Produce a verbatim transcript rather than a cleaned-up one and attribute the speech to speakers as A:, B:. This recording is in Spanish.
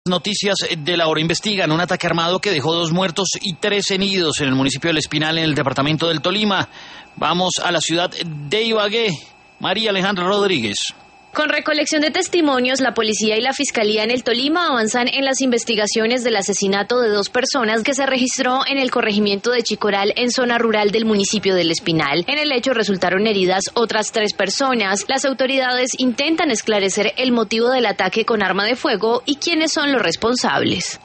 A: Noticias de la hora: investigan un ataque armado que dejó dos muertos y tres heridos en el municipio del Espinal, en el departamento del Tolima. Vamos a la ciudad de Ibagué. María Alejandra Rodríguez.
B: Con recolección de testimonios, la policía y la fiscalía en el Tolima avanzan en las investigaciones del asesinato de dos personas que se registró en el corregimiento de Chicoral, en zona rural del municipio del Espinal. En el hecho resultaron heridas otras tres personas. Las autoridades intentan esclarecer el motivo del ataque con arma de fuego y quiénes son los responsables.